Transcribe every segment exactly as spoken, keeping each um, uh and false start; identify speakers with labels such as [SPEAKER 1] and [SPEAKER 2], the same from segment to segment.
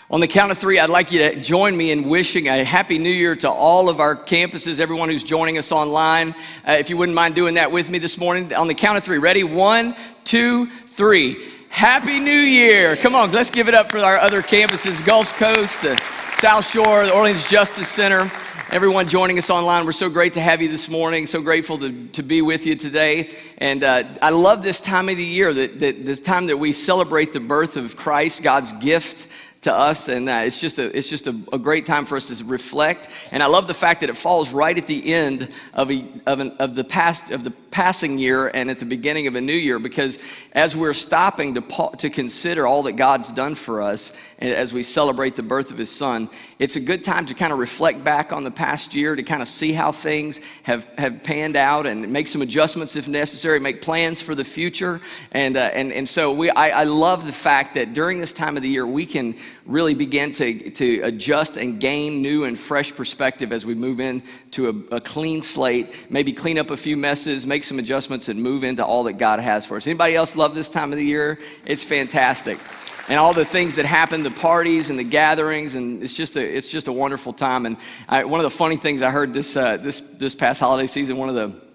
[SPEAKER 1] On the count of three, I'd like you to join me in wishing a Happy New Year to all of our campuses, everyone who's joining us online. Uh, if you wouldn't mind doing that with me this morning. On the count of three, ready? One, two, three. Happy New Year. Come on, let's give it up for our other campuses, Gulf Coast, the South Shore, the Orleans Justice Center. Everyone joining us online, we're so great to have you this morning. So grateful to, to be with you today. And uh, I love this time of the year, that, that this time that we celebrate the birth of Christ, God's gift to us, and uh, it's just a it's just a, a great time for us to reflect. And I love the fact that it falls right at the end of a of, an, of the past of the passing year and at the beginning of a new year, because as we're stopping to to consider all that God's done for us, and as we celebrate the birth of His Son, it's a good time to kind of reflect back on the past year, to kind of see how things have have panned out, and make some adjustments if necessary, make plans for the future. And uh, and and so we I, I love the fact that during this time of the year we can really begin to, to adjust and gain new and fresh perspective as we move into a, a clean slate, maybe clean up a few messes, make some adjustments, and move into all that God has for us. Anybody else love this time of the year? It's fantastic. And all the things that happen, the parties and the gatherings, and it's just a it's just a wonderful time. And I, one of the funny things I heard this uh, this this past holiday season, one of the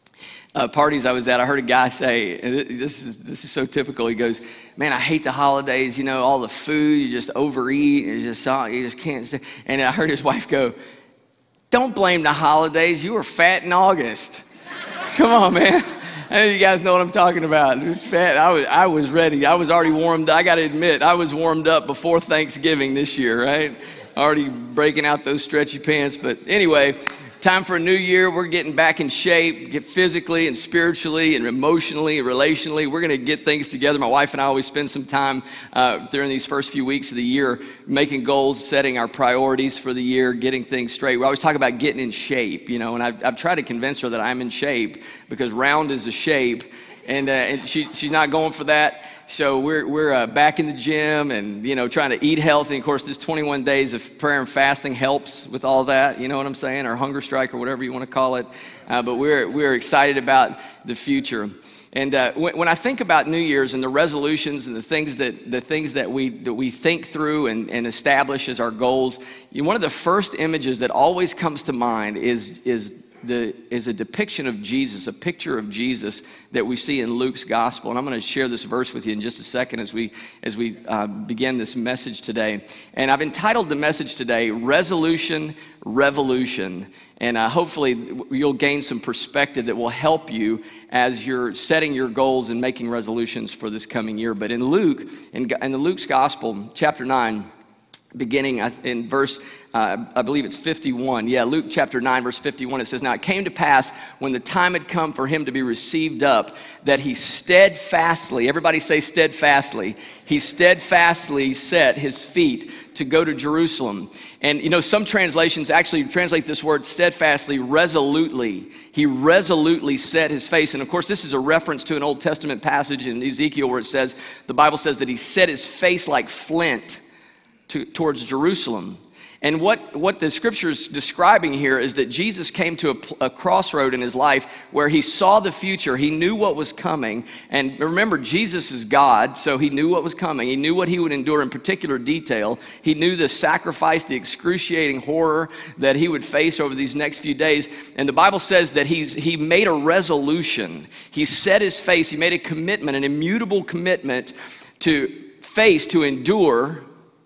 [SPEAKER 1] Uh, parties I was at, I heard a guy say, and this is this is so typical. He goes, "Man, I hate the holidays. You know, all the food, you just overeat, you just you just can't stay." And I heard his wife go, "Don't blame the holidays. You were fat in August." Come on, man. I know you guys know what I'm talking about. Fat. I was I was ready. I was already warmed. I got to admit, I was warmed up before Thanksgiving this year, right? Already breaking out those stretchy pants. But anyway. Time for a new year. We're getting back in shape, get physically and spiritually and emotionally and relationally. We're going to get things together. My wife and I always spend some time uh, during these first few weeks of the year making goals, setting our priorities for the year, getting things straight. We always talk about getting in shape, you know, and I've, I've tried to convince her that I'm in shape, because round is a shape, and, uh, and she, she's not going for that. So we're we're uh, back in the gym, and you know, trying to eat healthy. Of course, this twenty-one days of prayer and fasting helps with all that. You know what I'm saying, or hunger strike, or whatever you want to call it. Uh, but we're we're excited about the future. And uh, when, when I think about New Year's and the resolutions and the things that the things that we that we think through and, and establish as our goals, you know, one of the first images that always comes to mind is is. The, is a depiction of Jesus, a picture of Jesus that we see in Luke's gospel. And I'm going to share this verse with you in just a second as we as we uh, begin this message today. And I've entitled the message today, Resolution, Revolution. And uh, hopefully you'll gain some perspective that will help you as you're setting your goals and making resolutions for this coming year. But in Luke, in, in the Luke's gospel, chapter nine, beginning in verse, uh, I believe it's fifty-one. Yeah, Luke chapter nine, verse fifty-one, it says, "Now it came to pass when the time had come for him to be received up, that he steadfastly," everybody say steadfastly, "he steadfastly set his feet to go to Jerusalem." And you know, some translations actually translate this word steadfastly, resolutely. He resolutely set his face. And of course, this is a reference to an Old Testament passage in Ezekiel where it says, the Bible says that he set his face like flint To, towards Jerusalem. And what, what the scripture is describing here is that Jesus came to a, a crossroad in his life where he saw the future. He knew what was coming. And remember, Jesus is God, so he knew what was coming. He knew what he would endure in particular detail. He knew the sacrifice, the excruciating horror that he would face over these next few days. And the Bible says that he's, he made a resolution. He set his face. He made a commitment, an immutable commitment to face, to endure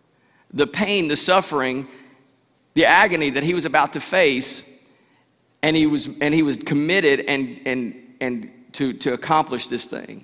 [SPEAKER 1] the pain, the suffering, the agony that he was about to face, and he was and he was committed and and and to to accomplish this thing.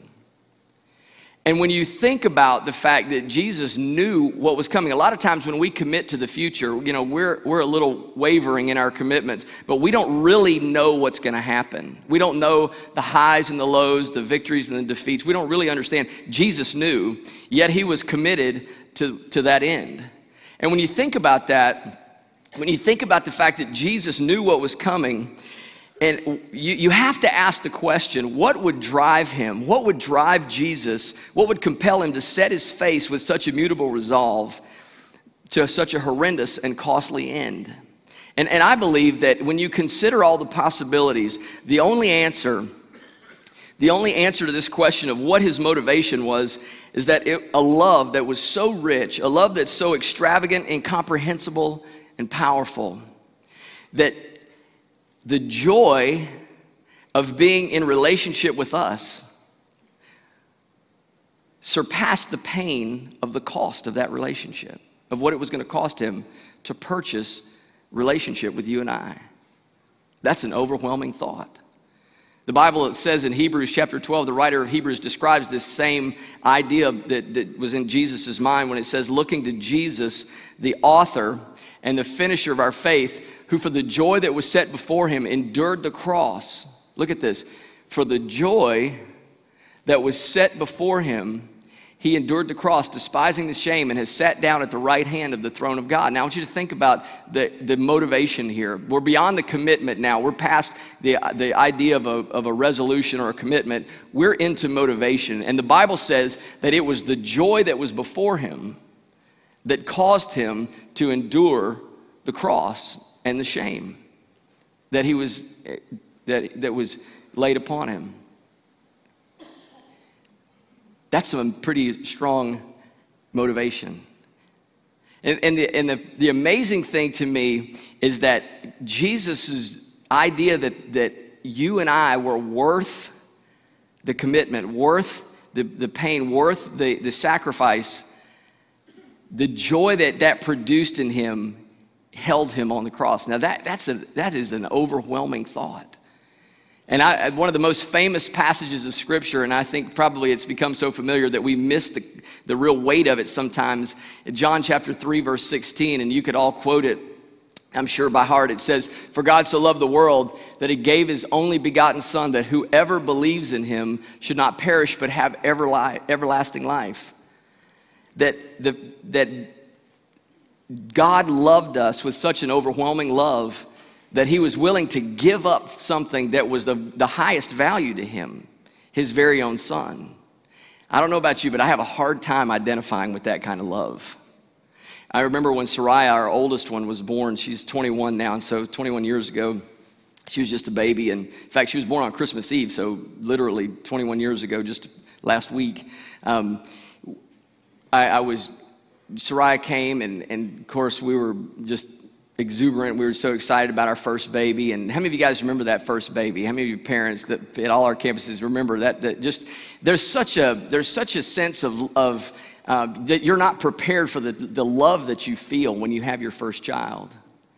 [SPEAKER 1] And when you think about the fact that Jesus knew what was coming, a lot of times when we commit to the future, you know, we're we're a little wavering in our commitments, but we don't really know what's going to happen. We don't know the highs and the lows, the victories and the defeats. We don't really understand. Jesus knew, yet he was committed to to that end. And when you think about that, when you think about the fact that Jesus knew what was coming, and you, you have to ask the question, what would drive him? What would drive Jesus? What would compel him to set his face with such immutable resolve to such a horrendous and costly end? And, and I believe that when you consider all the possibilities, the only answer The only answer to this question of what his motivation was is that it, a love that was so rich, a love that's so extravagant, incomprehensible, and powerful, that the joy of being in relationship with us surpassed the pain of the cost of that relationship, of what it was going to cost him to purchase relationship with you and I. That's an overwhelming thought. The Bible says in Hebrews chapter twelve, the writer of Hebrews describes this same idea that, that was in Jesus' mind when it says, looking to Jesus, the author and the finisher of our faith, who for the joy that was set before him endured the cross. Look at this. For the joy that was set before him, he endured the cross, despising the shame, and has sat down at the right hand of the throne of God. Now, I want you to think about the, the motivation here. We're beyond the commitment now. We're past the, the idea of a, of a resolution or a commitment. We're into motivation. And the Bible says that it was the joy that was before him that caused him to endure the cross and the shame that he was that, that was laid upon him. That's some pretty strong motivation. And, and, the, and the, the amazing thing to me is that Jesus' idea that, that you and I were worth the commitment, worth the, the pain, worth the, the sacrifice, the joy that that produced in him held him on the cross. Now that, that's a, that is an overwhelming thought. And I, one of the most famous passages of Scripture, and I think probably it's become so familiar that we miss the, the real weight of it sometimes, in John chapter three, verse sixteen, and you could all quote it, I'm sure, by heart. It says, for God so loved the world that he gave his only begotten Son, that whoever believes in him should not perish but have everli- everlasting life. That, the, that God loved us with such an overwhelming love that he was willing to give up something that was of the highest value to him, his very own Son. I don't know about you, but I have a hard time identifying with that kind of love. I remember when Soraya, our oldest one, was born. She's twenty-one now, and so twenty-one years ago, she was just a baby. And in fact, she was born on Christmas Eve, so literally twenty-one years ago, just last week. Um, I, I was, Soraya came, and, and of course, we were just exuberant. We were so excited about our first baby. And how many of you guys remember that first baby? How many of you parents that at all our campuses remember that? That just there's such a there's such a sense of of uh, that you're not prepared for the the love that you feel when you have your first child.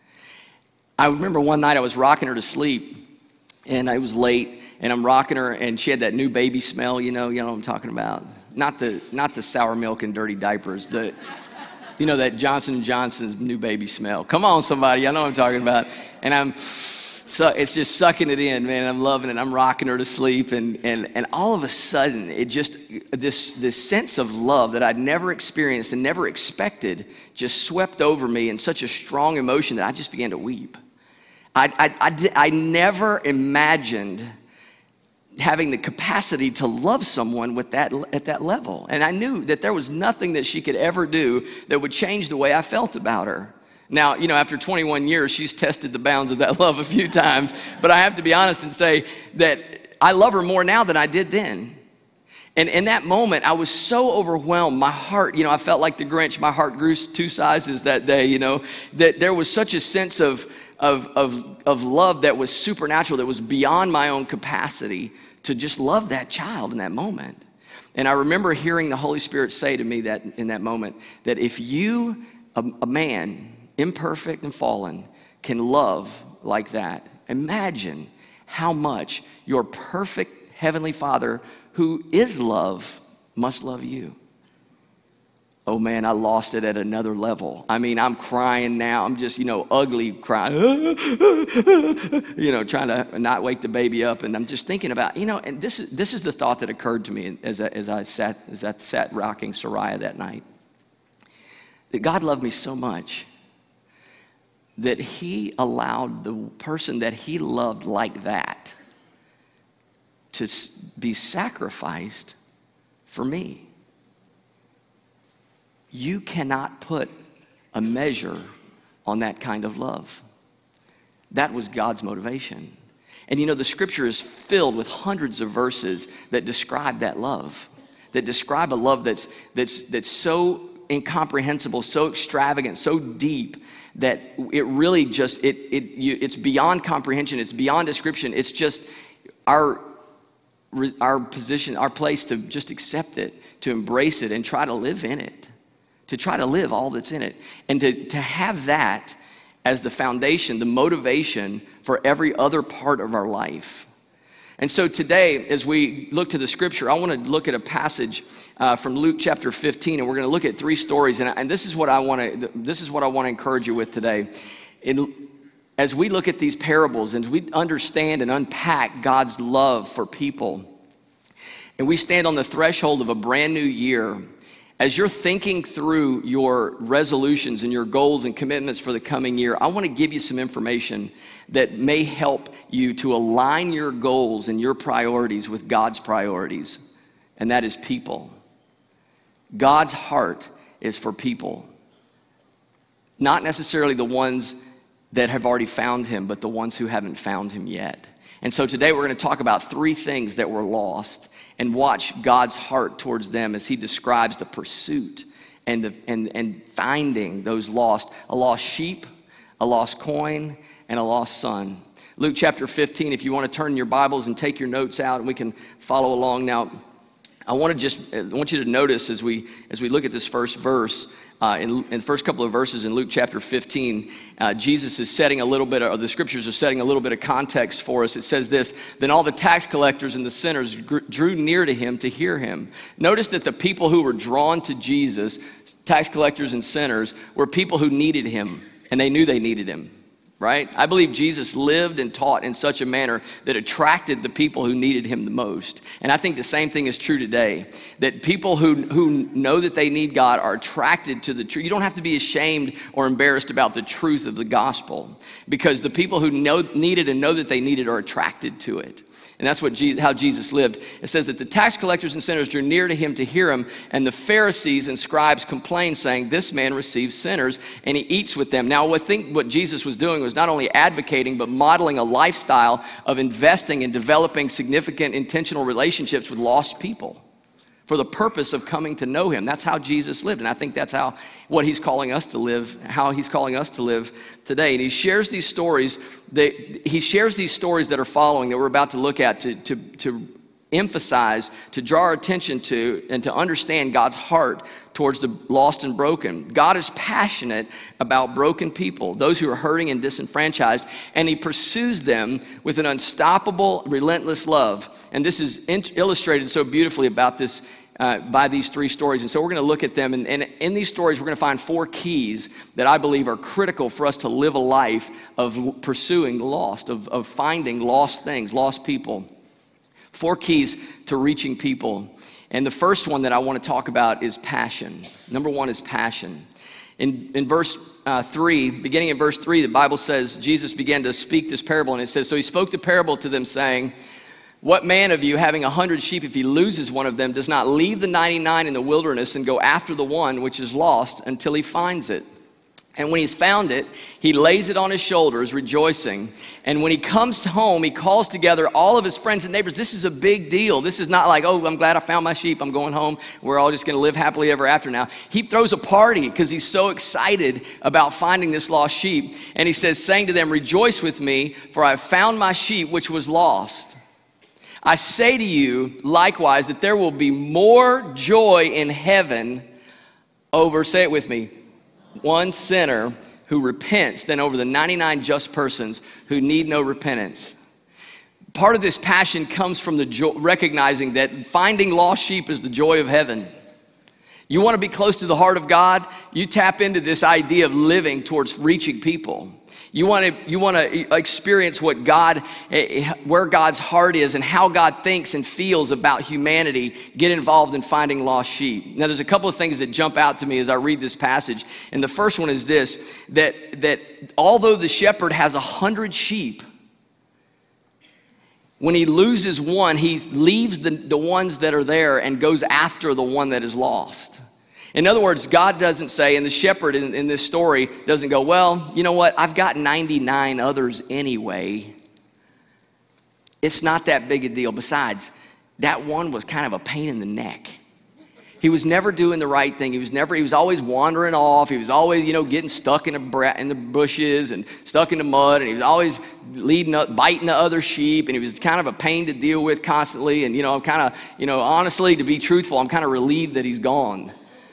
[SPEAKER 1] I remember one night I was rocking her to sleep, and it was late, and I'm rocking her, and she had that new baby smell. You know, you know what I'm talking about. Not the not the sour milk and dirty diapers. The You know, that Johnson and Johnson's new baby smell. Come on, somebody. I know what I'm talking about. And I'm, so it's just sucking it in, man. I'm loving it. I'm rocking her to sleep. And, and, and all of a sudden, it just, this, this sense of love that I'd never experienced and never expected just swept over me in such a strong emotion that I just began to weep. I, I, I, I never imagined having the capacity to love someone with that at that level. And I knew that there was nothing that she could ever do that would change the way I felt about her. Now, you know, after twenty-one years, she's tested the bounds of that love a few times, but I have to be honest and say that I love her more now than I did then. And in that moment, I was so overwhelmed. My heart, you know, I felt like the Grinch. My heart grew two sizes that day, you know, that there was such a sense of Of, of, of love that was supernatural, that was beyond my own capacity to just love that child in that moment. And I remember hearing the Holy Spirit say to me that in that moment, that if you, a, a man, imperfect and fallen, can love like that, imagine how much your perfect Heavenly Father, who is love, must love you. Oh man, I lost it at another level. I mean, I'm crying now. I'm just, you know, ugly crying, you know, trying to not wake the baby up. And I'm just thinking about, you know, and this is this is the thought that occurred to me as I, as I sat as I sat rocking Soraya that night. That God loved me so much that he allowed the person that he loved like that to be sacrificed for me. You cannot put a measure on that kind of love. That was God's motivation. And you know, the scripture is filled with hundreds of verses that describe that love, that describe a love that's, that's, that's so incomprehensible, so extravagant, so deep, that it really just, it, it, you, it's beyond comprehension, it's beyond description. It's just our, our position, our place to just accept it, to embrace it, and try to live in it, to try to live all that's in it. And to, to have that as the foundation, the motivation for every other part of our life. And so today, as we look to the scripture, I want to look at a passage uh, from Luke chapter fifteen, and we're going to look at three stories. And, and this is what I want to this is what I want to encourage you with today. In, as we look at these parables, and we understand and unpack God's love for people, and we stand on the threshold of a brand new year, as you're thinking through your resolutions and your goals and commitments for the coming year, I want to give you some information that may help you to align your goals and your priorities with God's priorities, and that is people. God's heart is for people, not necessarily the ones that have already found him, but the ones who haven't found him yet. And so today we're going to talk about three things that were lost and watch God's heart towards them as he describes the pursuit and, the, and, and finding those lost, a lost sheep, a lost coin, and a lost son. Luke chapter fifteen, if you want to turn your Bibles and take your notes out, and we can follow along. Now, I want to just, I want you to notice as we, as we look at this first verse, Uh, in, in the first couple of verses in Luke chapter fifteen, uh, Jesus is setting a little bit, of, or the scriptures are setting a little bit of context for us. It says this: then all the tax collectors and the sinners gr- drew near to him to hear him. Notice that the people who were drawn to Jesus, tax collectors and sinners, were people who needed him, and they knew they needed him. Right? I believe Jesus lived and taught in such a manner that attracted the people who needed him the most. And I think the same thing is true today, that people who, who know that they need God are attracted to the truth. You don't have to be ashamed or embarrassed about the truth of the gospel, because the people who know, need it and know that they need it are attracted to it. And that's what Jesus, how Jesus lived. It says that the tax collectors and sinners drew near to him to hear him, and the Pharisees and scribes complained, saying, this man receives sinners, and he eats with them. Now, I think what Jesus was doing was not only advocating, but modeling a lifestyle of investing and developing significant intentional relationships with lost people for the purpose of coming to know him. That's how Jesus lived, and I think that's how what he's calling us to live, how he's calling us to live today. And he shares these stories, that, he shares these stories that are following, that we're about to look at, to, to, to emphasize, to draw our attention to, and to understand God's heart towards the lost and broken. God is passionate about broken people, those who are hurting and disenfranchised, and he pursues them with an unstoppable, relentless love. And this is in- illustrated so beautifully about this uh, by these three stories. And so we're going to look at them, and, and in these stories we're going to find four keys that I believe are critical for us to live a life of pursuing the lost, of, of finding lost things, lost people. Four keys to reaching people. And the first one that I want to talk about is passion. Number one is passion. In, in verse uh, three, beginning in verse three, the Bible says Jesus began to speak this parable, and it says, so he spoke the parable to them, saying, what man of you, having a hundred sheep, if he loses one of them, does not leave the ninety-nine in the wilderness and go after the one which is lost until he finds it? And when he's found it, he lays it on his shoulders, rejoicing. And when he comes home, he calls together all of his friends and neighbors. This is a big deal. This is not like, oh, I'm glad I found my sheep, I'm going home, we're all just going to live happily ever after now. He throws a party because he's so excited about finding this lost sheep. And he says, saying to them, rejoice with me, for I have found my sheep which was lost. I say to you, likewise, that there will be more joy in heaven over, say it with me, one sinner who repents than over the ninety-nine just persons who need no repentance. Part of this passion comes from the jo- recognizing that finding lost sheep is the joy of heaven. You want to be close to the heart of God? You tap into this idea of living towards reaching people. You want to you want to experience what God, where God's heart is and how God thinks and feels about humanity. Get involved in finding lost sheep. Now, there's a couple of things that jump out to me as I read this passage. And the first one is this, that, that although the shepherd has a hundred sheep, when he loses one, he leaves the, the ones that are there and goes after the one that is lost. In other words, God doesn't say, and the shepherd in, in this story doesn't go, well, you know what, I've got ninety-nine others anyway. it's not that big a deal. Besides, that one was kind of a pain in the neck. He was never doing the right thing. He was never, he was always wandering off. He was always, you know, getting stuck in the, bra- in the bushes and stuck in the mud. And he was always leading up, biting the other sheep. And he was kind of a pain to deal with constantly. And, you know, I'm kind of, you know, honestly, to be truthful, I'm kind of relieved that he's gone.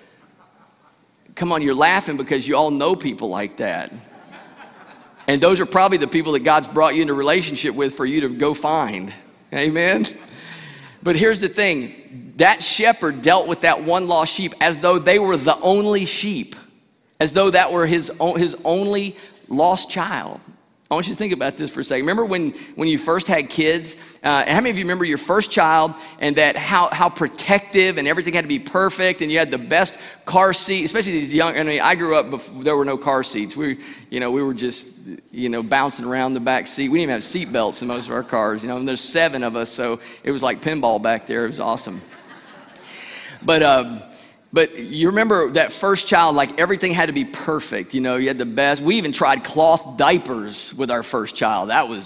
[SPEAKER 1] Come on, you're laughing because you all know people like that. And those are probably the people that God's brought you into relationship with for you to go find. Amen? But here's the thing. That shepherd dealt with that one lost sheep as though they were the only sheep, as though that were his, his only lost child. I want you to think about this for a second. Remember when, when you first had kids? Uh, how many of you remember your first child and that how, how protective and everything had to be perfect and you had the best car seat, especially these young, I mean, I grew up before there were no car seats. We, you know, we were just, you know, bouncing around the back seat. We didn't even have seat belts in most of our cars, you know, and there's seven of us, so it was like pinball back there. It was awesome. But, um, But you remember that first child, like everything had to be perfect. You know, you had the best. We even tried cloth diapers with our first child. That was,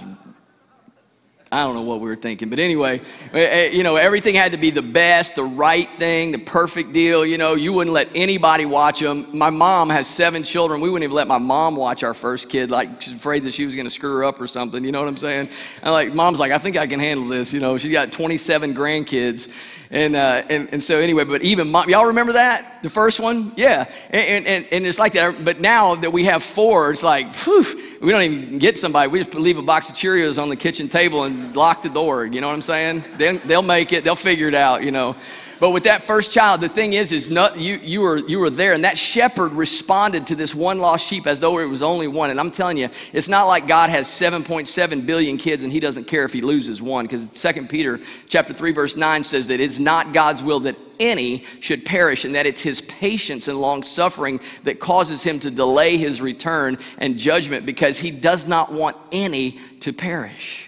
[SPEAKER 1] I don't know what we were thinking. But anyway, you know, everything had to be the best, the right thing, the perfect deal. You know, you wouldn't let anybody watch them. My mom has seven children. We wouldn't even let my mom watch our first kid. Like, she's afraid that she was going to screw her up or something. You know what I'm saying? And like, mom's like, I think I can handle this. You know, she got twenty-seven grandkids. And, uh, and and so anyway, but even mom, y'all remember that? The first one? Yeah. And, and, and it's like that. But now that we have four, it's like, whew, we don't even get somebody. We just leave a box of Cheerios on the kitchen table and lock the door. You know what I'm saying? Then they'll make it. They'll figure it out, you know. But with that first child, the thing is, is not, you, you, were, you were there, and that shepherd responded to this one lost sheep as though it was only one. And I'm telling you, it's not like God has seven point seven billion kids and he doesn't care if he loses one, because Second Peter chapter three, verse nine says that it's not God's will that any should perish, and that it's his patience and long suffering that causes him to delay his return and judgment, because he does not want any to perish.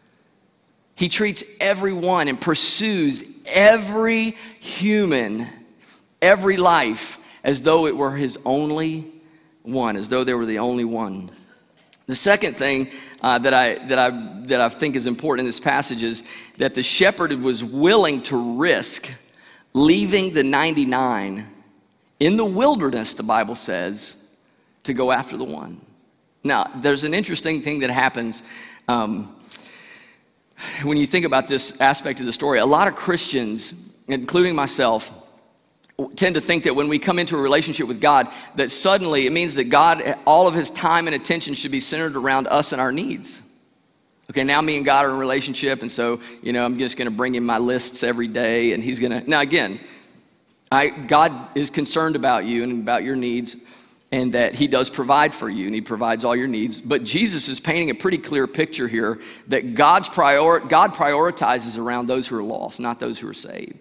[SPEAKER 1] He treats everyone and pursues every human, every life, as though it were his only one, as though they were the only one. The second thing uh, that I that I that I think is important in this passage is that the shepherd was willing to risk leaving the ninety-nine in the wilderness, the Bible says, to go after the one. Now, there's an interesting thing that happens. Um, When you think about this aspect of the story, a lot of Christians, including myself, tend to think that when we come into a relationship with God, that suddenly it means that God, all of his time and attention should be centered around us and our needs. Okay, now me and God are in a relationship, and so, you know, I'm just going to bring him my lists every day, and he's going to... Now, again, I, God is concerned about you and about your needs, and that he does provide for you, and he provides all your needs. But Jesus is painting a pretty clear picture here that God's prior, God prioritizes around those who are lost, not those who are saved.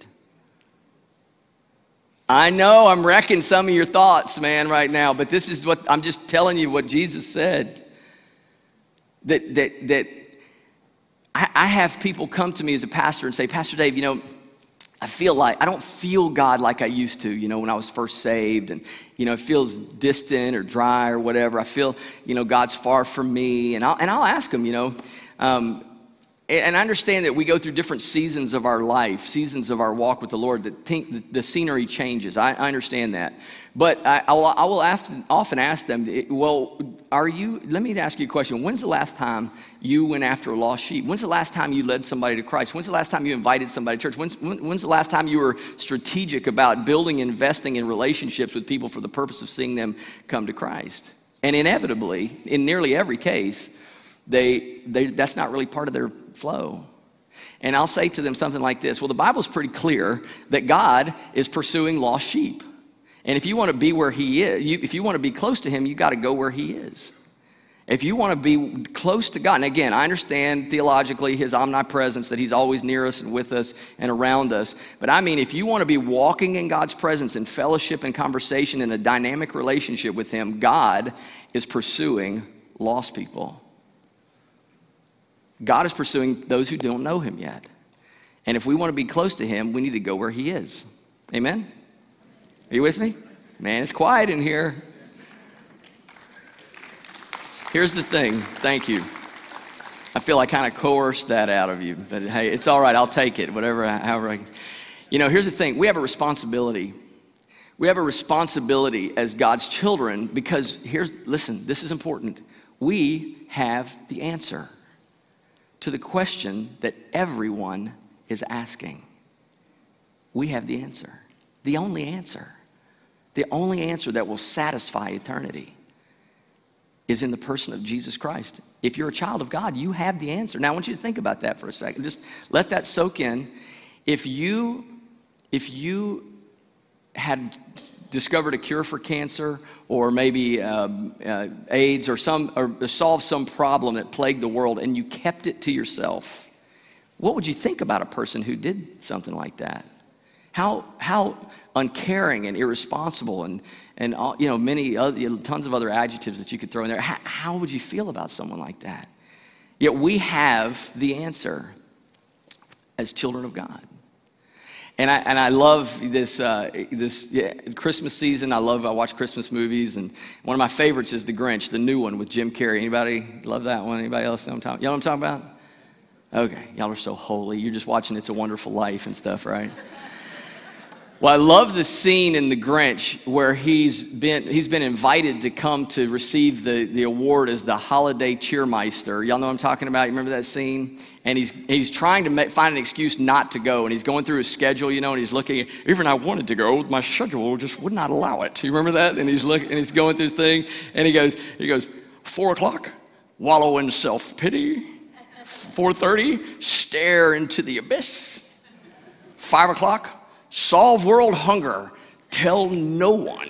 [SPEAKER 1] I know I'm wrecking some of your thoughts, man, right now, but this is what, I'm just telling you what Jesus said. That, that, that I, I have people come to me as a pastor and say, Pastor Dave, you know, I feel like, I don't feel God like I used to, you know, when I was first saved, and, you know, it feels distant or dry or whatever. I feel, you know, God's far from me, and I'll, and I'll ask them, you know, um, and I understand that we go through different seasons of our life, seasons of our walk with the Lord, that think the, the scenery changes. I, I understand that. But I, I will, I will ask, often ask them, well, are you, let me ask you a question. When's the last time you went after a lost sheep? When's the last time you led somebody to Christ? When's the last time you invited somebody to church? When's, when, when's the last time you were strategic about building, investing in relationships with people for the purpose of seeing them come to Christ? And inevitably, in nearly every case, they, they that's not really part of their flow. And I'll say to them something like this: well, the Bible's pretty clear that God is pursuing lost sheep. And if you want to be where he is, you, if you want to be close to him, you got to go where he is. If you want to be close to God, and again, I understand theologically his omnipresence, that he's always near us and with us and around us. But I mean, if you want to be walking in God's presence in fellowship and conversation in a dynamic relationship with him, God is pursuing lost people. God is pursuing those who don't know him yet. And if we want to be close to him, we need to go where he is. Amen? Are you with me? Man, it's quiet in here. Here's the thing. Thank you. I feel I kind of coerced that out of you, but hey, it's all right. I'll take it, whatever, however I, you know, here's the thing. We have a responsibility. We have a responsibility as God's children because here's, listen, this is important. We have the answer to the question that everyone is asking. We have the answer, the only answer. The only answer that will satisfy eternity is in the person of Jesus Christ. If you're a child of God, you have the answer. Now, I want you to think about that for a second. Just let that soak in. If you, if you had discovered a cure for cancer or maybe um, uh, AIDS or some or solved some problem that plagued the world and you kept it to yourself, what would you think about a person who did something like that? How how uncaring and irresponsible and and all, you know many other, you know, tons of other adjectives that you could throw in there. How, how would you feel about someone like that? Yet we have the answer as children of God. And I and I love this uh, this yeah, Christmas season. I love I watch Christmas movies, and one of my favorites is The Grinch, the new one with Jim Carrey. Anybody love that one? Anybody else know what I'm talking? You know what I'm talking about? Okay, y'all are so holy. You're just watching It's a Wonderful Life and stuff, right? Well, I love the scene in The Grinch where he's been he's been invited to come to receive the, the award as the holiday cheermeister. Y'all know what I'm talking about? You remember that scene? And he's he's trying to make, find an excuse not to go, and he's going through his schedule, you know, and he's looking. Even I wanted to go, my schedule just would not allow it. You remember that? And he's looking, and he's going through his thing, and he goes he goes four o'clock, wallow in self pity. Four thirty, stare into the abyss. Five o'clock. Solve world hunger, tell no one.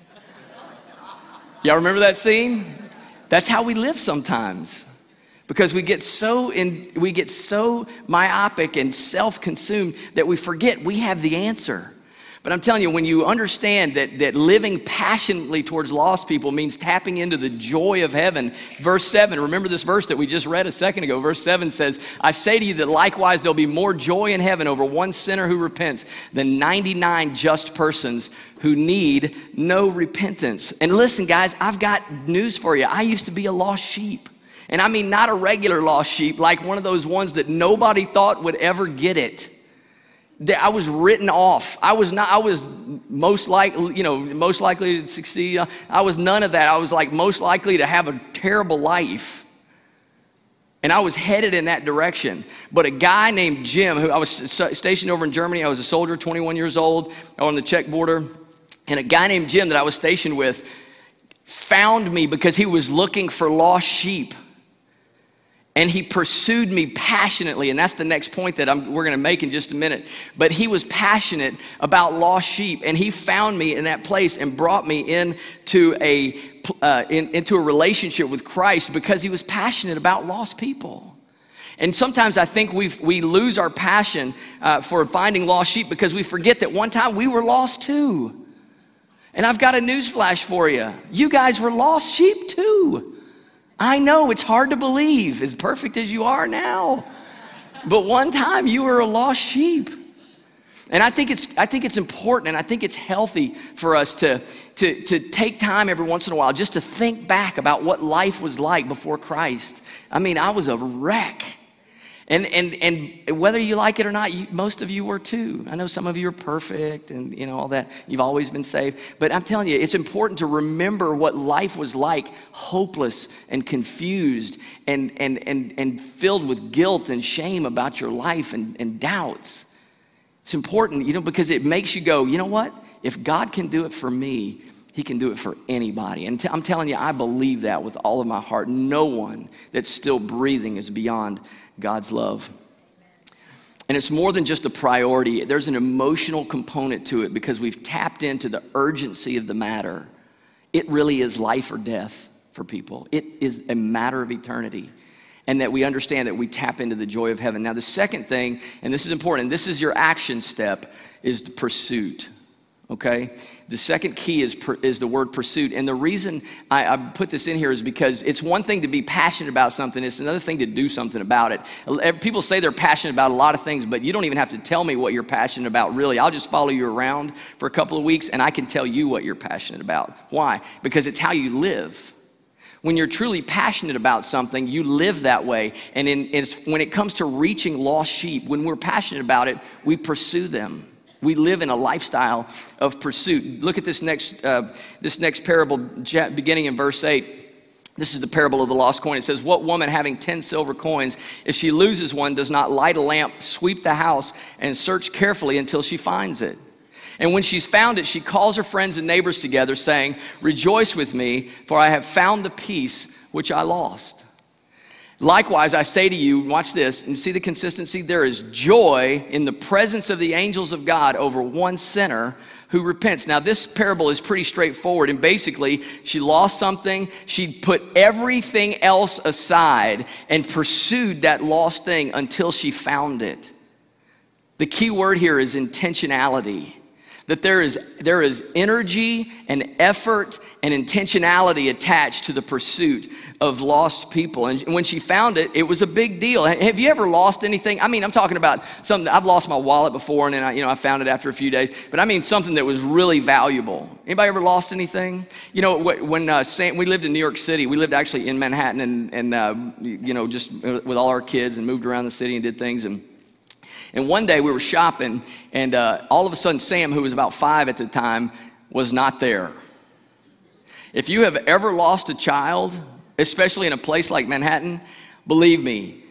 [SPEAKER 1] Y'all remember that scene? That's how we live sometimes. Because we get so in, we get so myopic and self-consumed that we forget we have the answer. But I'm telling you, when you understand that, that living passionately towards lost people means tapping into the joy of heaven. Verse seven, remember this verse that we just read a second ago. Verse seven says, I say to you that likewise there'll be more joy in heaven over one sinner who repents than ninety-nine just persons who need no repentance. And listen, guys, I've got news for you. I used to be a lost sheep. And I mean not a regular lost sheep, like one of those ones that nobody thought would ever get it. I was written off. I was not, I was most likely, you know, most likely to succeed. I was none of that. I was like most likely to have a terrible life. And I was headed in that direction. But a guy named Jim, who I was stationed over in Germany, I was a soldier, twenty-one years old, on the Czech border. And a guy named Jim that I was stationed with found me because he was looking for lost sheep. And he pursued me passionately, and that's the next point that I'm, we're going to make in just a minute. But he was passionate about lost sheep, and he found me in that place and brought me into a uh, in, into a relationship with Christ because he was passionate about lost people. And sometimes I think we we lose our passion uh, for finding lost sheep because we forget that one time we were lost too. And I've got a news flash for you: you guys were lost sheep too. I know it's hard to believe, as perfect as you are now. But one time you were a lost sheep. And I think it's I think it's important and I think it's healthy for us to, to, to take time every once in a while just to think back about what life was like before Christ. I mean, I was a wreck. And and and whether you like it or not, you, most of you were too. I know some of you are perfect and you know all that. You've always been saved. But I'm telling you, it's important to remember what life was like, hopeless and confused and and and, and filled with guilt and shame about your life and, and doubts. It's important, you know, because it makes you go, you know what? If God can do it for me, he can do it for anybody. And t- I'm telling you, I believe that with all of my heart. No one that's still breathing is beyond God's love. And it's more than just a priority. There's an emotional component to it because we've tapped into the urgency of the matter. It really is life or death for people. It is a matter of eternity. And that we understand that we tap into the joy of heaven. Now the second thing, and this is important, this is your action step, is the pursuit. Okay? The second key is is the word pursuit. And the reason I, I put this in here is because it's one thing to be passionate about something. It's another thing to do something about it. People say they're passionate about a lot of things, but you don't even have to tell me what you're passionate about, really. I'll just follow you around for a couple of weeks, and I can tell you what you're passionate about. Why? Because it's how you live. When you're truly passionate about something, you live that way. And in, it's, when it comes to reaching lost sheep, when we're passionate about it, we pursue them. We live in a lifestyle of pursuit. Look at this next, uh, this next parable, beginning in verse eight. This is the parable of the lost coin. It says, what woman having ten silver coins, if she loses one, does not light a lamp, sweep the house, and search carefully until she finds it? And when she's found it, she calls her friends and neighbors together, saying, rejoice with me, for I have found the piece which I lost. Likewise, I say to you, watch this, and see the consistency? There is joy in the presence of the angels of God over one sinner who repents. Now, this parable is pretty straightforward, and basically, she lost something. She put everything else aside and pursued that lost thing until she found it. The key word here is intentionality. That there is, there is energy and effort and intentionality attached to the pursuit of lost people. And when she found it, it was a big deal. Have you ever lost anything? I mean, I'm talking about something. I've lost my wallet before, and then I, you know, I found it after a few days. But I mean something that was really valuable. Anybody ever lost anything? You know, when uh, Sam, we lived in New York City, we lived actually in Manhattan, and, and uh, you know, just with all our kids, and moved around the city and did things. And And one day we were shopping, and uh, all of a sudden Sam, who was about five at the time, was not there. If you have ever lost a child, especially in a place like Manhattan, believe me,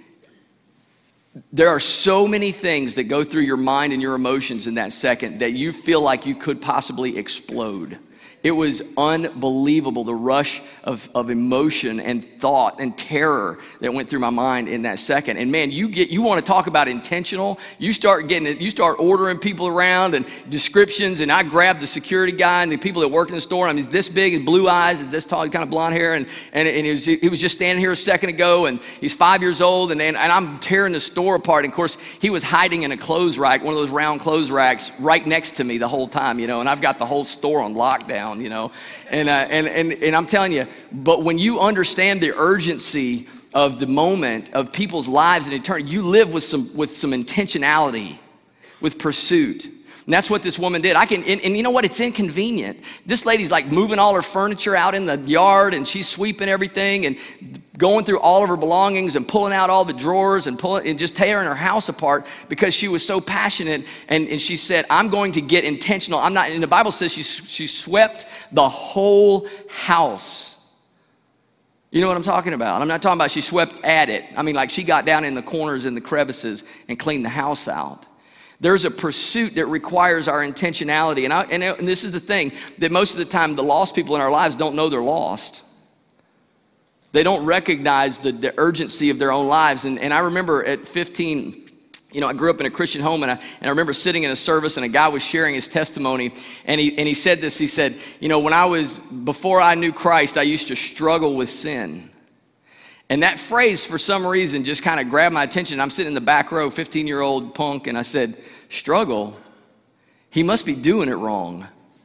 [SPEAKER 1] there are so many things that go through your mind and your emotions in that second that you feel like you could possibly explode. It was unbelievable, the rush of, of emotion and thought and terror that went through my mind in that second. And man, you get you want to talk about intentional. You start getting it, you start ordering people around and descriptions. And I grabbed the security guy and the people that worked in the store. I mean, he's this big, and blue eyes, and this tall, kind of blonde hair, and and, and he was he was just standing here a second ago, and he's five years old, and and, and I'm tearing the store apart. And of course, he was hiding in a clothes rack, one of those round clothes racks, right next to me the whole time, you know. And I've got the whole store on lockdown. You know, and, uh, and and and I'm telling you, but when you understand the urgency of the moment of people's lives and eternity, you live with some with some intentionality, with pursuit. And that's what this woman did. I can, and, and you know what? It's inconvenient. This lady's like moving all her furniture out in the yard, and she's sweeping everything and going through all of her belongings and pulling out all the drawers and pulling and just tearing her house apart because she was so passionate. And, and she said, I'm going to get intentional. I'm not, and the Bible says she, she swept the whole house. You know what I'm talking about? I'm not talking about she swept at it. I mean, like she got down in the corners and the crevices and cleaned the house out. There's a pursuit that requires our intentionality. And, I, and, and this is the thing, that most of the time the lost people in our lives don't know they're lost. They don't recognize the, the urgency of their own lives. And, and I remember at fifteen, you know, I grew up in a Christian home, and I, and I remember sitting in a service, and a guy was sharing his testimony, and he, and he said this, he said, you know, when I was, before I knew Christ, I used to struggle with sin. And that phrase, for some reason, just kind of grabbed my attention. I'm sitting in the back row, fifteen-year-old punk, and I said, struggle? He must be doing it wrong.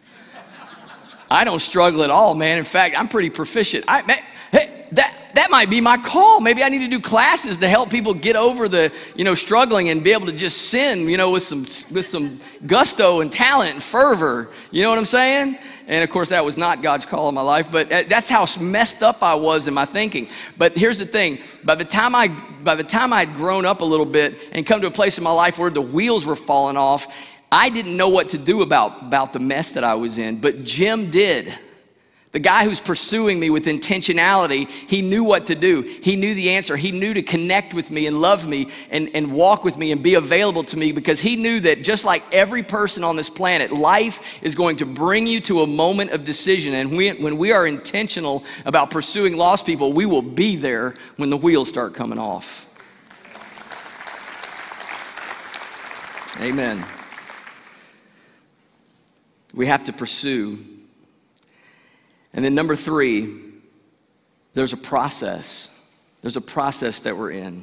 [SPEAKER 1] I don't struggle at all, man. In fact, I'm pretty proficient. I, man, hey, that, that might be my call. Maybe I need to do classes to help people get over the, you know, struggling and be able to just sin, you know, with some, with some gusto and talent and fervor. You know what I'm saying? And of course, that was not God's call in my life, but that's how messed up I was in my thinking. But here's the thing, by the time I, by the time I'd grown up a little bit and come to a place in my life where the wheels were falling off, I didn't know what to do about, about the mess that I was in, but Jim did. The guy who's pursuing me with intentionality, he knew what to do. He knew the answer. He knew to connect with me and love me and, and walk with me and be available to me, because he knew that just like every person on this planet, life is going to bring you to a moment of decision. And we, when we are intentional about pursuing lost people, we will be there when the wheels start coming off. Amen. We have to pursue. And then number three, there's a process. There's a process that we're in.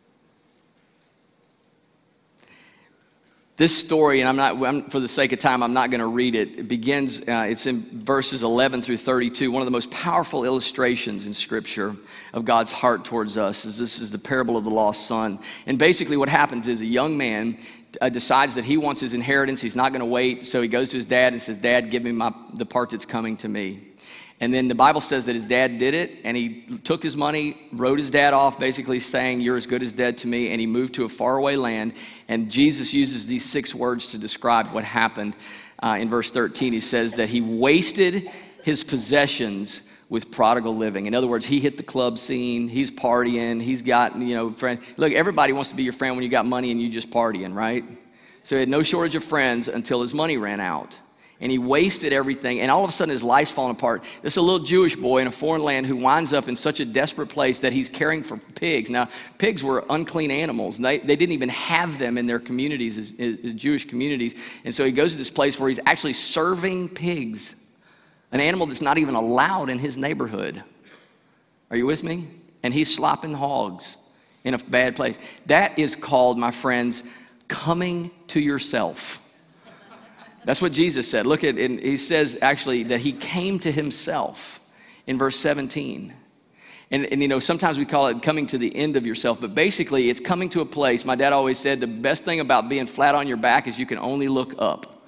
[SPEAKER 1] This story, and I'm not, I'm, for the sake of time, I'm not going to read it. It begins, uh, it's in verses eleven through thirty-two. One of the most powerful illustrations in Scripture of God's heart towards us is this is the parable of the lost son. And basically what happens is a young man uh, decides that he wants his inheritance. He's not going to wait. So he goes to his dad and says, Dad, give me my, the part that's coming to me. And then the Bible says that his dad did it, and he took his money, wrote his dad off, basically saying, you're as good as dead to me, and he moved to a faraway land. And Jesus uses these six words to describe what happened. Uh, in verse thirteen, he says that he wasted his possessions with prodigal living. In other words, he hit the club scene, he's partying, he's got, you know, friends. Look, everybody wants to be your friend when you got money and you just partying, right? So he had no shortage of friends until his money ran out. And he wasted everything, and all of a sudden his life's falling apart. This is a little Jewish boy in a foreign land who winds up in such a desperate place that he's caring for pigs. Now, pigs were unclean animals. They, they didn't even have them in their communities, as, as Jewish communities. And so he goes to this place where he's actually serving pigs, an animal that's not even allowed in his neighborhood. Are you with me? And he's slopping hogs in a bad place. That is called, my friends, coming to yourself. That's what Jesus said. Look at, and he says actually that he came to himself in verse seventeen. And, and you know, sometimes we call it coming to the end of yourself, but basically it's coming to a place. My dad always said the best thing about being flat on your back is you can only look up.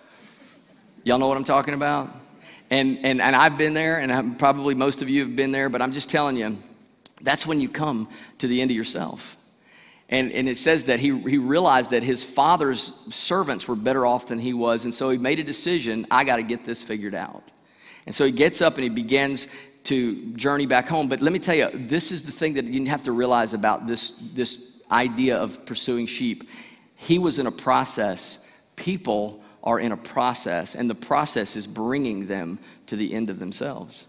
[SPEAKER 1] Y'all know what I'm talking about? And, and, and I've been there, and I'm, probably most of you have been there, but I'm just telling you, that's when you come to the end of yourself. And, and it says that he, he realized that his father's servants were better off than he was. And so he made a decision, I got to get this figured out. And so he gets up and he begins to journey back home. But let me tell you, this is the thing that you have to realize about this, this idea of pursuing sheep. He was in a process. People are in a process. And the process is bringing them to the end of themselves.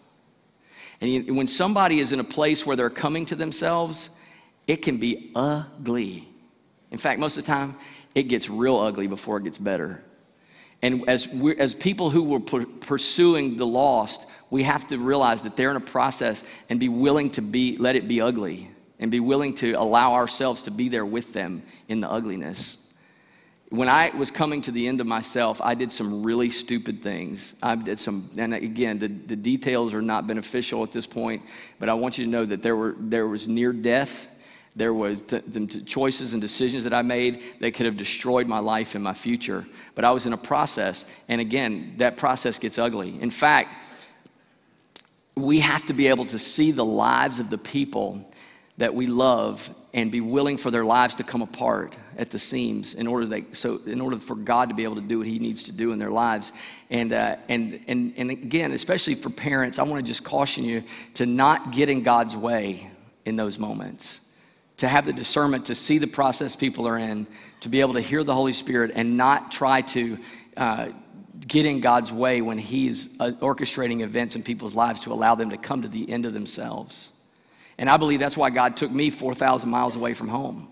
[SPEAKER 1] And you, when somebody is in a place where they're coming to themselves, it can be ugly. In fact, most of the time, it gets real ugly before it gets better. And as we, as people who were p- pursuing the lost, we have to realize that they're in a process and be willing to be, let it be ugly, and be willing to allow ourselves to be there with them in the ugliness. When I was coming to the end of myself, I did some really stupid things. I did some, and again, the, the details are not beneficial at this point, but I want you to know that there were there was near death. There was the, the choices and decisions that I made that could have destroyed my life and my future. But I was in a process, and again, that process gets ugly. In fact, we have to be able to see the lives of the people that we love and be willing for their lives to come apart at the seams in order they, so in order for God to be able to do what he needs to do in their lives. And uh, and and and again, especially for parents, I want to just caution you to not get in God's way in those moments. To have the discernment to see the process people are in, to be able to hear the Holy Spirit and not try to uh, get in God's way when he's uh, orchestrating events in people's lives to allow them to come to the end of themselves. And I believe that's why God took me four thousand miles away from home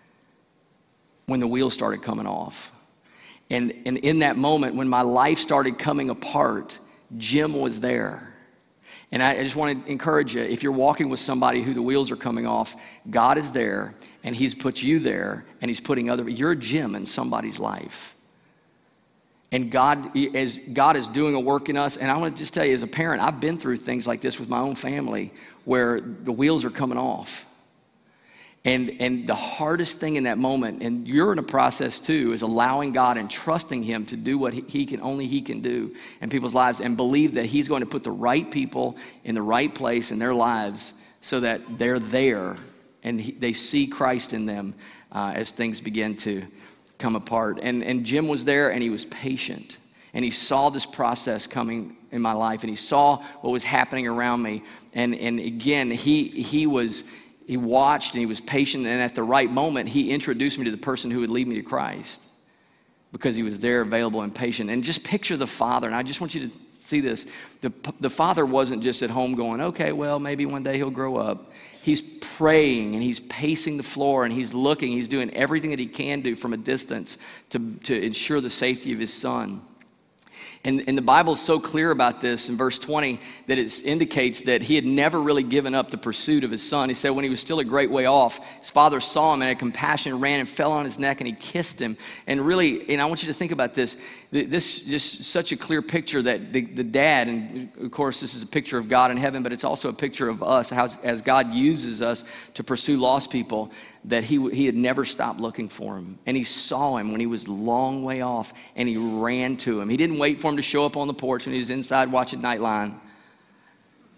[SPEAKER 1] when the wheels started coming off. And, and in that moment, when my life started coming apart, Jim was there. And I just want to encourage you, if you're walking with somebody who the wheels are coming off, God is there, and he's put you there, and he's putting other, you're a Jim in somebody's life. And God is, God is doing a work in us. And I want to just tell you, as a parent, I've been through things like this with my own family where the wheels are coming off. And, and the hardest thing in that moment, and you're in a process too, is allowing God and trusting him to do what he, he can, only he can do in people's lives, and believe that he's going to put the right people in the right place in their lives so that they're there and he, they see Christ in them uh, as things begin to come apart. And, and Jim was there, and he was patient, and he saw this process coming in my life, and he saw what was happening around me. And, and again, he, he was... He watched and he was patient, and at the right moment, he introduced me to the person who would lead me to Christ because he was there, available, and patient. And just picture the Father, and I just want you to see this. The, the Father wasn't just at home going, okay, well, maybe one day he'll grow up. He's praying, and he's pacing the floor, and he's looking. He's doing everything that he can do from a distance to, to ensure the safety of his son. And, and the Bible is so clear about this in verse twenty that it indicates that he had never really given up the pursuit of his son. He said when he was still a great way off, his father saw him and had compassion, ran and fell on his neck, and he kissed him. And really, and I want you to think about this. This just such a clear picture that the, the dad, and of course this is a picture of God in heaven, but it's also a picture of us, how as God uses us to pursue lost people, that he, he had never stopped looking for him. And he saw him when he was a long way off, and he ran to him. He didn't wait for him to show up on the porch when he was inside watching Nightline.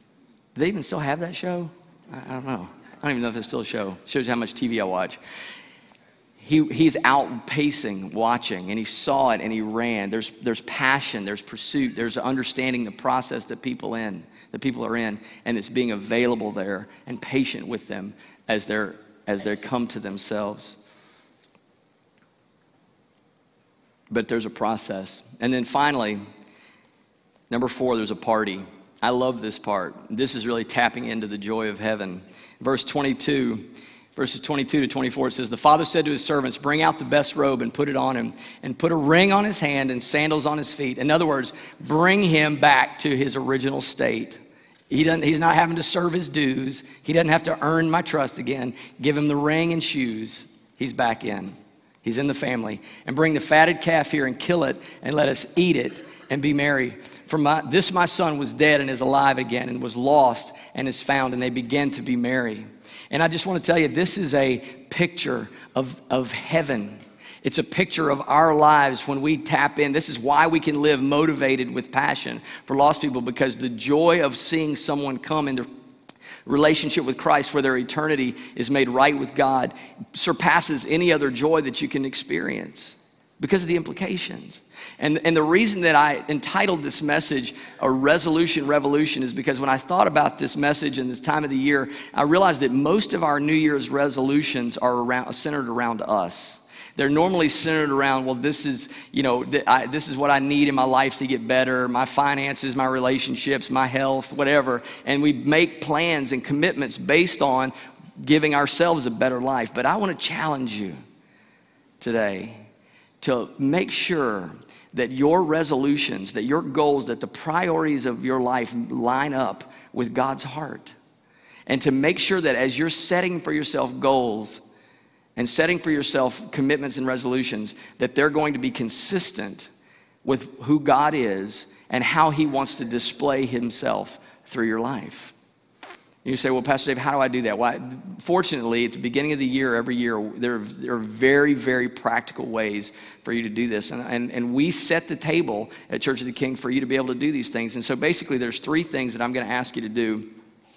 [SPEAKER 1] Do they even still have that show? I, I don't know. I don't even know if there's still a show. Shows you how much T V I watch. He, he's out pacing, watching, and he saw it and he ran. There's, there's passion, there's pursuit, there's understanding the process that people in, that people are in, and it's being available there and patient with them as they're as they come to themselves. But there's a process. And then finally, number four, there's a party. I love this part. This is really tapping into the joy of heaven. Verse twenty-two. Verses twenty-two to twenty-four, it says, the father said to his servants, bring out the best robe and put it on him, and put a ring on his hand and sandals on his feet. In other words, bring him back to his original state. He doesn't, he's not having to serve his dues. He doesn't have to earn my trust again. Give him the ring and shoes. He's back in. He's in the family. And bring the fatted calf here and kill it, and let us eat it and be merry. For my, this my son was dead and is alive again, and was lost and is found, and they began to be merry. And I just want to tell you, this is a picture of, of heaven. It's a picture of our lives when we tap in. This is why we can live motivated with passion for lost people, because the joy of seeing someone come into relationship with Christ where their eternity is made right with God surpasses any other joy that you can experience because of the implications. And, and the reason that I entitled this message, A Resolution Revolution, is because when I thought about this message and this time of the year, I realized that most of our New Year's resolutions are around, centered around us. They're normally centered around, well, this is, you know, th- I, this is what I need in my life to get better, my finances, my relationships, my health, whatever. And we make plans and commitments based on giving ourselves a better life. But I want to challenge you today to make sure that your resolutions, that your goals, that the priorities of your life line up with God's heart. And to make sure that as you're setting for yourself goals and setting for yourself commitments and resolutions, that they're going to be consistent with who God is and how he wants to display himself through your life. You say, well, Pastor Dave, how do I do that? Well, fortunately, at the beginning of the year, every year, there, there are very, very practical ways for you to do this. And, and, and we set the table at Church of the King for you to be able to do these things. And so basically, there's three things that I'm going to ask you to do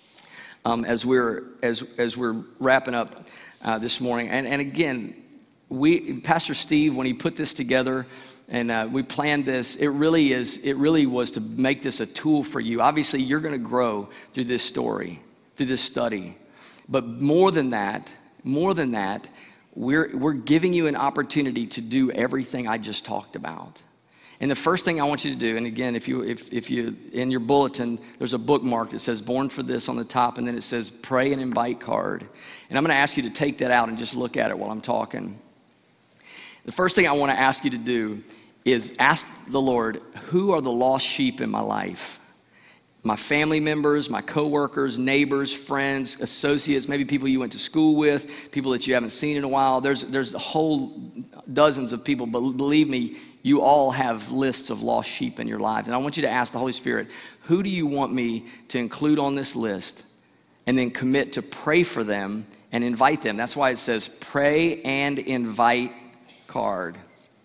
[SPEAKER 1] um, as, we're, as, as we're wrapping up uh, this morning. And, and again, we, Pastor Steve, when he put this together, and uh, we planned this, it really is, it really was to make this a tool for you. Obviously, you're going to grow through this story, through this study. But more than that, more than that, we're, we're giving you an opportunity to do everything I just talked about. And the first thing I want you to do, and again, if you, if, if you, in your bulletin, there's a bookmark that says Born for This on the top, and then it says Pray and Invite card. And I'm going to ask you to take that out and just look at it while I'm talking. The first thing I want to ask you to do is ask the Lord, who are the lost sheep in my life? My family members, my coworkers, neighbors, friends, associates, maybe people you went to school with, people that you haven't seen in a while. There's, there's a whole dozens of people, but believe me, you all have lists of lost sheep in your life. And I want you to ask the Holy Spirit, who do you want me to include on this list? And then commit to pray for them and invite them. That's why it says pray and invite card.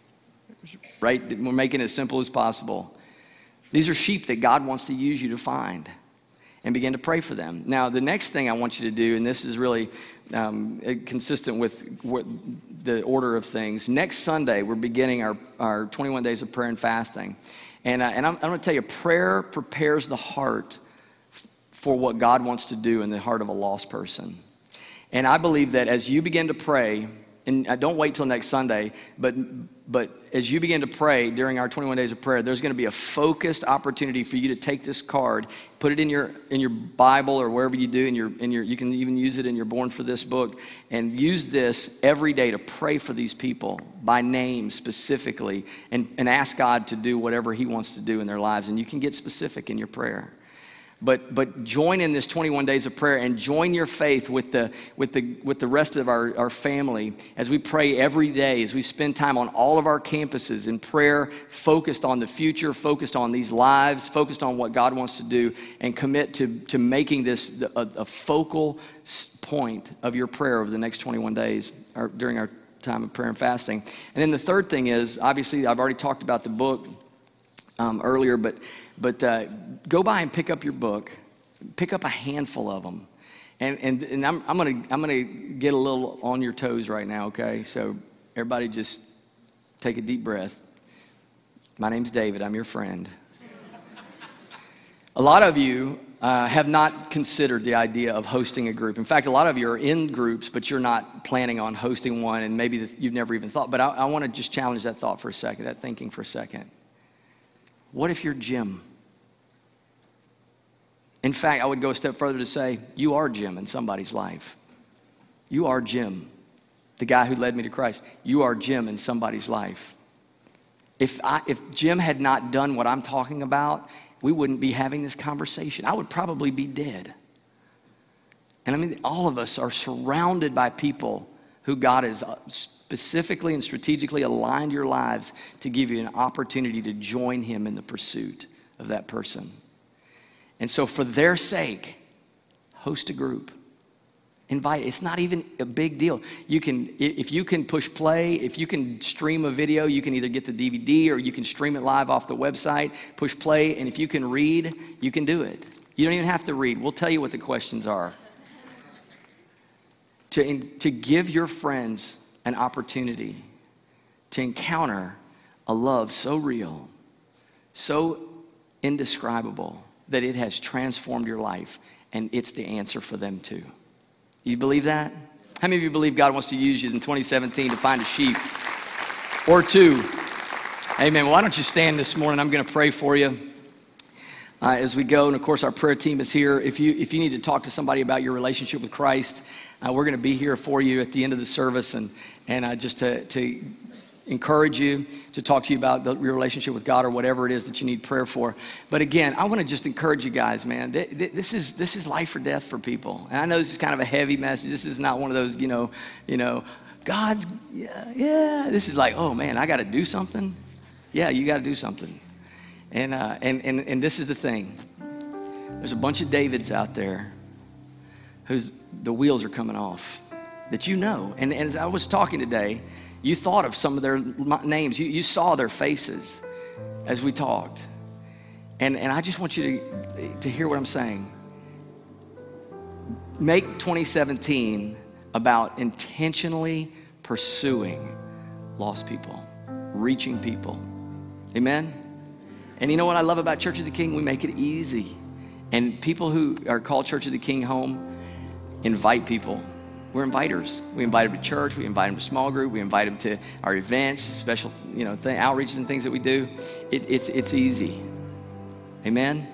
[SPEAKER 1] Right? We're making it as simple as possible. These are sheep that God wants to use you to find and begin to pray for them. Now, the next thing I want you to do, and this is really um, consistent with what the order of things. Next Sunday, we're beginning our, our twenty-one days of prayer and fasting. And, uh, and I'm, I'm going to tell you, prayer prepares the heart for what God wants to do in the heart of a lost person. And I believe that as you begin to pray, and don't wait till next Sunday, but but as you begin to pray during our twenty-one days of prayer, there's going to be a focused opportunity for you to take this card, put it in your in your Bible or wherever you do, in your in your you can even use it in your Born for This book, and use this every day to pray for these people by name specifically, and, and ask God to do whatever he wants to do in their lives. And you can get specific in your prayer. But but join in this twenty-one days of prayer and join your faith with the with the with the rest of our, our family as we pray every day, as we spend time on all of our campuses in prayer, focused on the future, focused on these lives, focused on what God wants to do, and commit to, to making this a, a focal point of your prayer over the next twenty-one days or during our time of prayer and fasting. And then the third thing is, obviously, I've already talked about the book um, earlier, but But uh, go by and pick up your book. pick up a handful of them. And, and, and I'm, I'm gonna I'm gonna get a little on your toes right now, okay? So everybody just take a deep breath. My name's David, I'm your friend. A lot of you uh, have not considered the idea of hosting a group. In fact, a lot of you are in groups, but you're not planning on hosting one, and maybe you've never even thought. But I, I wanna just challenge that thought for a second, that thinking for a second. What if you're Jim? In fact, I would go a step further to say, you are Jim in somebody's life. You are Jim, the guy who led me to Christ. You are Jim in somebody's life. If, I, if Jim had not done what I'm talking about, we wouldn't be having this conversation. I would probably be dead. And I mean, all of us are surrounded by people who God has specifically and strategically aligned your lives to give you an opportunity to join him in the pursuit of that person. And so for their sake, host a group. Invite. It's not even a big deal. You can, if you can push play, if you can stream a video, you can either get the D V D or you can stream it live off the website, push play, and if you can read, you can do it. You don't even have to read. We'll tell you what the questions are. To, to give your friends an opportunity to encounter a love so real, so indescribable, that it has transformed your life, and it's the answer for them too. You believe that? How many of you believe God wants to use you in twenty seventeen to find a sheep or two? Amen. Why don't you stand this morning? I'm going to pray for you uh, as we go. And of course, our prayer team is here. If you if you need to talk to somebody about your relationship with Christ, uh, we're going to be here for you at the end of the service, and and uh, just to to encourage you, to talk to you about the, your relationship with God or whatever it is that you need prayer for. But again, I want to just encourage you guys, man. Th- th- this is this is life or death for people. And I know this is kind of a heavy message. This is not one of those, you know, you know, God's, yeah, yeah. This is like, oh man, I got to do something. Yeah, you got to do something. And, uh, and and and this is the thing. There's a bunch of Davids out there whose the wheels are coming off that you know. And, and as I was talking today, you thought of some of their names. You, you saw their faces as we talked. And, and I just want you to, to hear what I'm saying. Make twenty seventeen about intentionally pursuing lost people, reaching people. Amen? And you know what I love about Church of the King? We make it easy. And people who are called Church of the King home invite people. We're inviters. We invite them to church. We invite them to small group. We invite them to our events, special, you know, th- outreaches and things that we do. It, it's it's easy. Amen.